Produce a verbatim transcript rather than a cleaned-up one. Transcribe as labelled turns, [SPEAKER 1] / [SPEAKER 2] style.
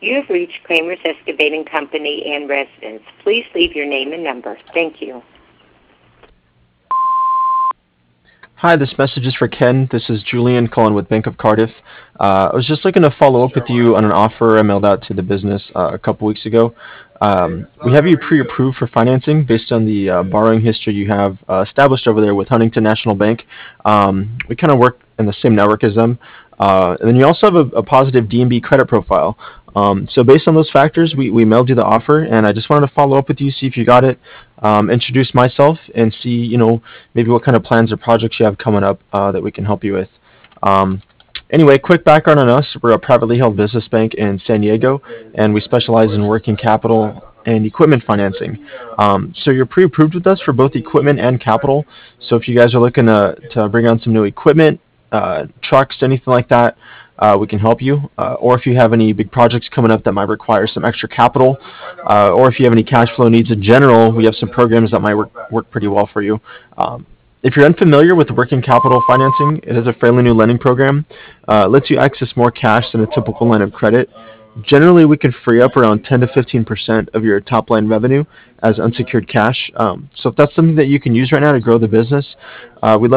[SPEAKER 1] You have reached Kramer's Excavating Company and Residence. Please leave your name and number. Thank you.
[SPEAKER 2] Hi, this message is for Ken. This is Julian calling with Bank of Cardiff. Uh, I was just looking to follow up with you on an offer I mailed out to the business uh, a couple weeks ago. Um, we have you pre-approved for financing based on the uh, borrowing history you have uh, established over there with Huntington National Bank. Um, we kind of work in the same network as them. Uh, and then you also have a, a positive D and B credit profile. Um, so based on those factors, we, we mailed you the offer, and I just wanted to follow up with you, see if you got it, um, introduce myself, and see, you know, maybe what kind of plans or projects you have coming up uh, that we can help you with. Um, anyway, quick background on us. We're a privately held business bank in San Diego, and we specialize in working capital and equipment financing. Um, so you're pre-approved with us for both equipment and capital. So if you guys are looking to, to bring on some new equipment, uh, trucks, anything like that, uh, we can help you. Uh, or if you have any big projects coming up that might require some extra capital, uh, or if you have any cash flow needs in general, we have some programs that might work, work pretty well for you. Um, if you're unfamiliar with working capital financing, it is a fairly new lending program. Uh, it lets you access more cash than a typical line of credit. Generally, we can free up around ten to fifteen percent of your top line revenue as unsecured cash. Um, so if that's something that you can use right now to grow the business, uh, we'd love